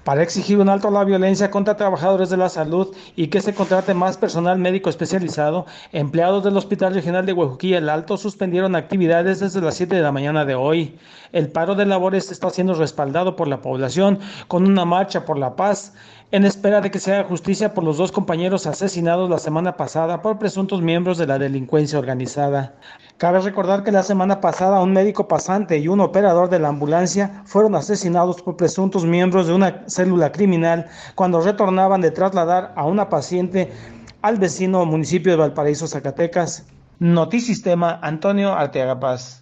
para exigir un alto a la violencia contra trabajadores de la salud y que se contrate más personal médico especializado. Empleados del Hospital Regional de Huejuquilla El Alto suspendieron actividades desde las 7 de la mañana de hoy. El paro de labores está siendo respaldado por la población con una marcha por la paz, en espera de que se haga justicia por los dos compañeros asesinados la semana pasada por presuntos miembros de la delincuencia organizada. Cabe recordar que la semana pasada un médico pasante y un operador de la ambulancia fueron asesinados por presuntos miembros de una célula criminal cuando retornaban de trasladar a una paciente al vecino municipio de Valparaíso, Zacatecas. Notisistema, Antonio Arteaga Paz.